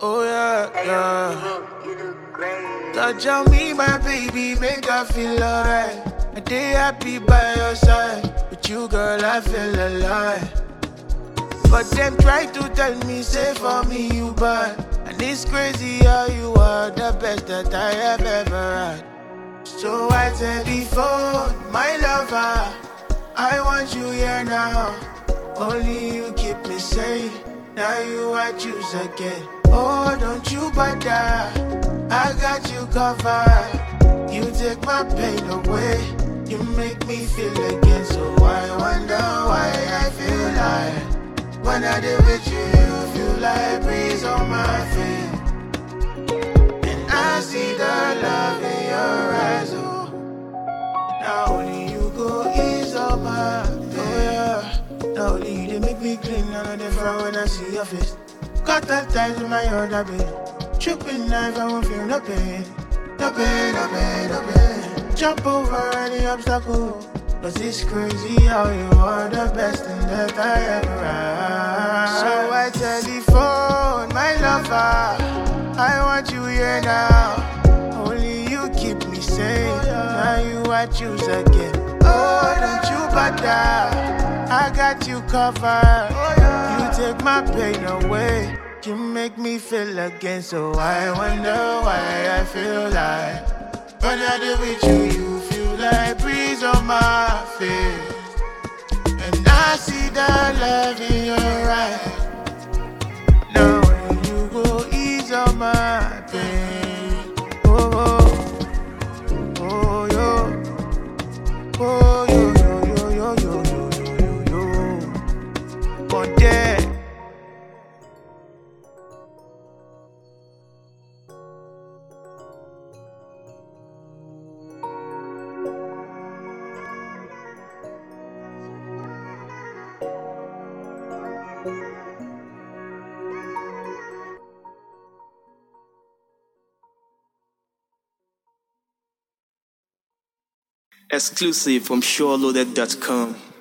Oh yeah, yeah. Touch on me, my baby, make her feel alright. I day happy by your side. With you, girl, I feel alive. But them try to tell me, say for me you bad. And it's crazy how you are the best that I have ever had. So I tell the phone, my lover, I want you here now. Only you keep me safe. Now you I choose again. Oh, don't you bother, I got you covered. You take my pain away. You make me feel again. So I wonder why I feel like when I deal with you, you feel like breeze on my face. And I see the love in your eyes, oh. Now only you go ease on my pain. Oh yeah, now only you they make me clean. None of them frown when I see your face. Cut that ties with my other babe. Tripping knife, I won't feel no pain. No pain, no pain, no pain. Jump over any obstacle. Cause it's crazy how you are the best thing that I ever had. So I telephone my lover, I want you here now. Only you keep me safe. Now you I choose again. Oh, don't you bother, I got you covered. You take my pain away. You make me feel again. So I wonder why I feel like when I deal with you, you feel like breeze on my face. And I see the love in your eyes. Now when you go ease on my pain. Oh, oh, oh, yo. Oh, yo, yo, yo, yo, yo, yo, yo, yo. One day. Exclusive from SureLoaded.com.